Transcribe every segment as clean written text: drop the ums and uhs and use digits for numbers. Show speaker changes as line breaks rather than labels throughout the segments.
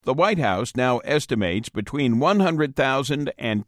The White House now estimates between 100,000 and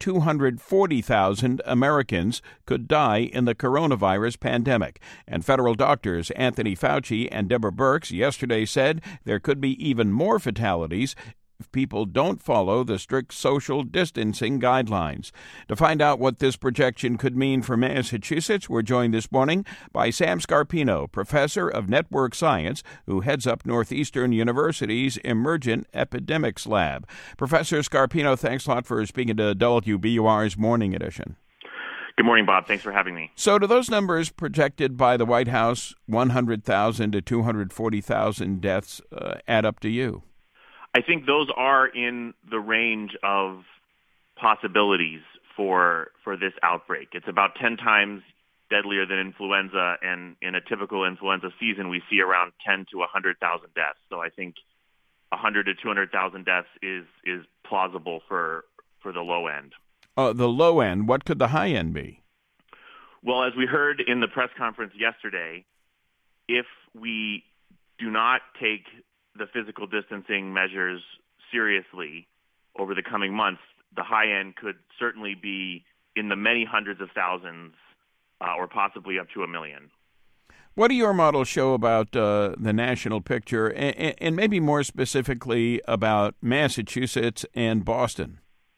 240,000 Americans could die in the coronavirus pandemic. And federal doctors Anthony Fauci and Deborah Birx yesterday said there could be even more fatalities if people don't follow the strict social distancing guidelines. To find out what this projection could mean for Massachusetts, we're joined this morning by Sam Scarpino, professor of network science, who heads up Northeastern University's Emergent Epidemics Lab. Professor Scarpino, thanks a lot for speaking to WBUR's Morning Edition.
Good morning, Bob. Thanks for having me.
So do those numbers projected by the White House, 100,000 to 240,000 deaths, add up to you?
I think those are in the range of possibilities for this outbreak. It's about 10 times deadlier than influenza, and in a typical influenza season, we see around 10 to 100,000 deaths. So I think 100 to 200,000 deaths is plausible for the low end.
The low end, what could the high end be?
Well, as we heard in the press conference yesterday, if we do not take the physical distancing measures seriously over the coming months, the high end could certainly be in the many hundreds of thousands or possibly up to 1 million.
What do your models show about the national picture and maybe more specifically about Massachusetts and Boston?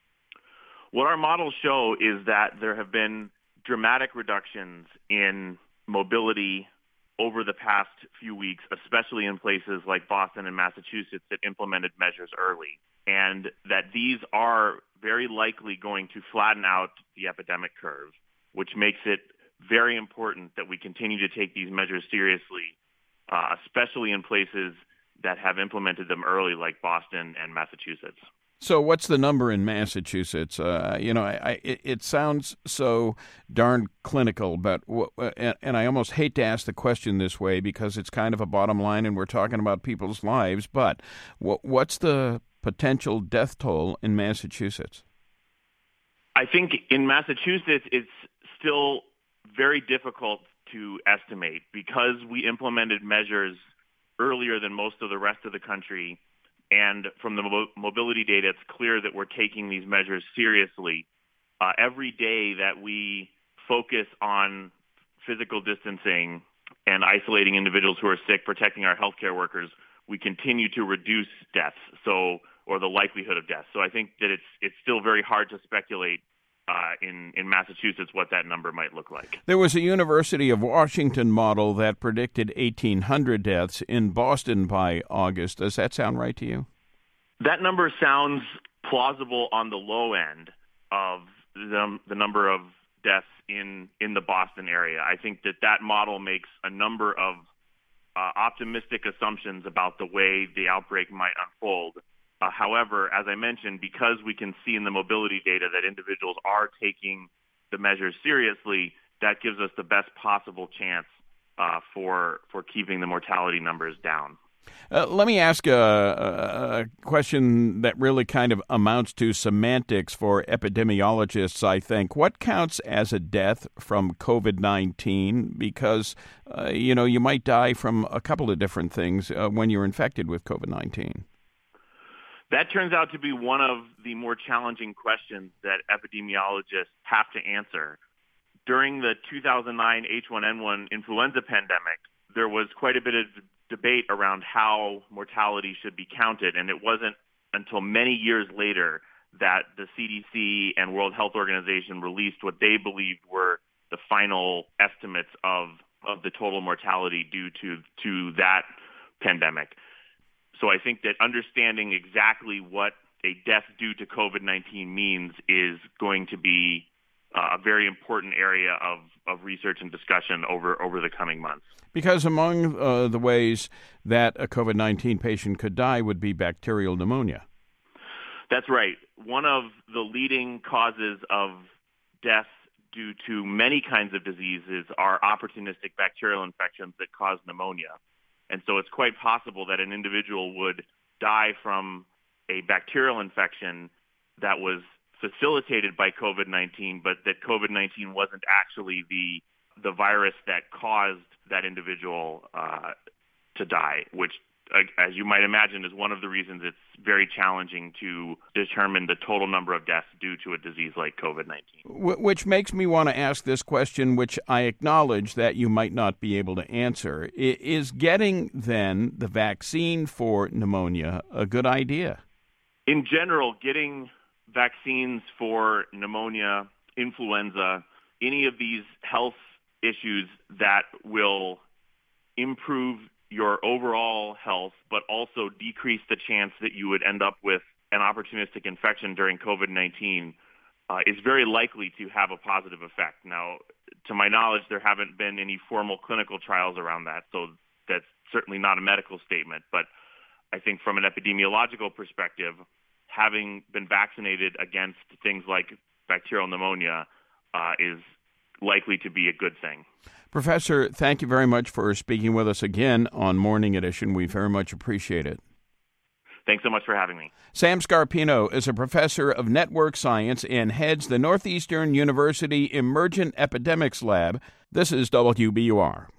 What our models show is that there have been dramatic reductions in mobility over the past few weeks, especially in places like Boston and Massachusetts that implemented measures early, and that these are very likely going to flatten out the epidemic curve, which makes it very important that we continue to take these measures seriously, especially in places that have implemented them early like Boston and Massachusetts.
So what's the number in Massachusetts? It sounds so darn clinical, but and I almost hate to ask the question this way because it's kind of a bottom line and we're talking about people's lives, but what's the potential death toll in Massachusetts?
I think in Massachusetts it's still very difficult to estimate because we implemented measures earlier than most of the rest of the country. And from the mobility data, it's clear that we're taking these measures seriously. Every day that we focus on physical distancing and isolating individuals who are sick, protecting our healthcare workers, we continue to reduce deaths, or the likelihood of death. So I think that it's still very hard to speculate in Massachusetts what that number might look like.
There was a University of Washington model that predicted 1,800 deaths in Boston by August. Does that sound right to you?
That number sounds plausible on the low end of the number of deaths in the Boston area. I think that model makes a number of optimistic assumptions about the way the outbreak might unfold. However, as I mentioned, because we can see in the mobility data that individuals are taking the measures seriously, that gives us the best possible chance for keeping the mortality numbers down.
Let me ask a question that really kind of amounts to semantics for epidemiologists, I think. What counts as a death from COVID-19? Because, you might die from a couple of different things when you're infected with COVID-19.
That turns out to be one of the more challenging questions that epidemiologists have to answer. During the 2009 H1N1 influenza pandemic, there was quite a bit of debate around how mortality should be counted, and it wasn't until many years later that the CDC and World Health Organization released what they believed were the final estimates of the total mortality due to that pandemic. So I think that understanding exactly what a death due to COVID-19 means is going to be a very important area of research and discussion over the coming months.
Because among the ways that a COVID-19 patient could die would be bacterial pneumonia.
That's right. One of the leading causes of death due to many kinds of diseases are opportunistic bacterial infections that cause pneumonia. And so it's quite possible that an individual would die from a bacterial infection that was facilitated by COVID-19, but that COVID-19 wasn't actually the virus that caused that individual to die, which as you might imagine, is one of the reasons it's very challenging to determine the total number of deaths due to a disease like COVID-19.
Which makes me want to ask this question, which I acknowledge that you might not be able to answer. Is getting, then, the vaccine for pneumonia a good idea?
In general, getting vaccines for pneumonia, influenza, any of these health issues that will improve your overall health, but also decrease the chance that you would end up with an opportunistic infection during COVID-19 is very likely to have a positive effect. Now, to my knowledge, there haven't been any formal clinical trials around that, so that's certainly not a medical statement. But I think from an epidemiological perspective, having been vaccinated against things like bacterial pneumonia is likely to be a good thing.
Professor, thank you very much for speaking with us again on Morning Edition. We very much appreciate it.
Thanks so much for having me.
Sam Scarpino is a professor of network science and heads the Northeastern University Emergent Epidemics Lab. This is WBUR.